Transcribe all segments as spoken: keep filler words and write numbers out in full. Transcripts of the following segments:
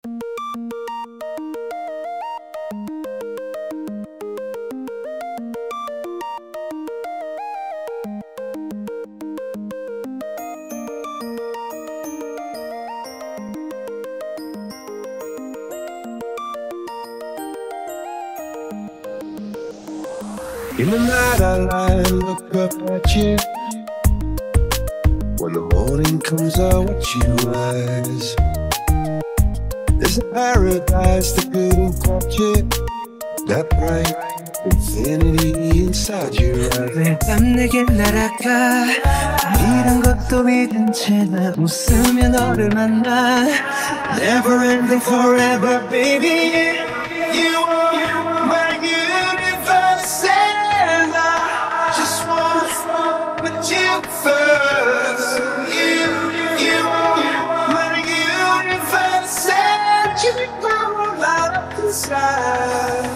In the night I lie and look up at you. When the morning comes I watch you rise. There's a paradise that couldn't capture that bright infinity inside your eyes. 매밤 내게 날아가 이런 것도 믿은 채 나 웃으며 너를 만나 Never ending forever baby. You are my universe and I just wanna put you first. You, you are my universe and you come out of the sky.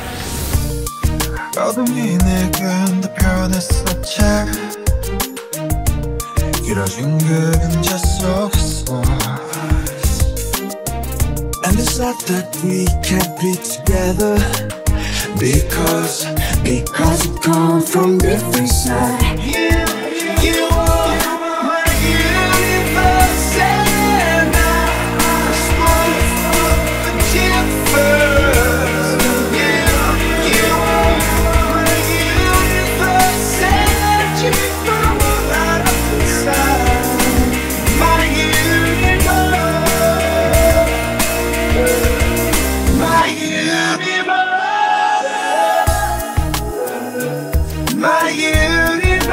어둠이 내겐 더 변했었지. 길어진 그림자 속에서 And it's not that we can't be together Because, because we come from different sides. You, you are my universe and I just wanna put you first. You, you are my universe and you come out of the side. My universe, my universe, my universe.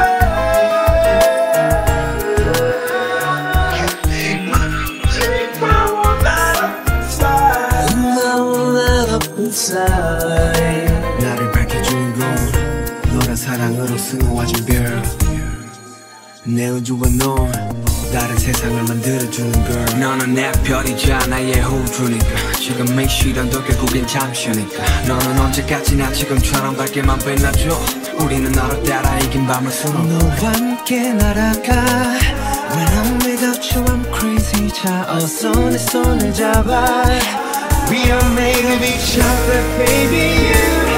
나를 밝혀주는 건 너란 사랑으로 승화진 별. 내 우주와 넌 다른 세상을 만들어주는 걸. 너는 내 별이자 나의 호주니까 지금 이 시련도 결국엔 잠시니까 너는 언제까지나 지금처럼 밝게만 빛나줘. 우리는 너를 따라 이긴 밤을 수놓 너와 함께 날아가 When I'm without you I'm crazy. 자 어서 내 손을 잡아 We are made of each other baby. You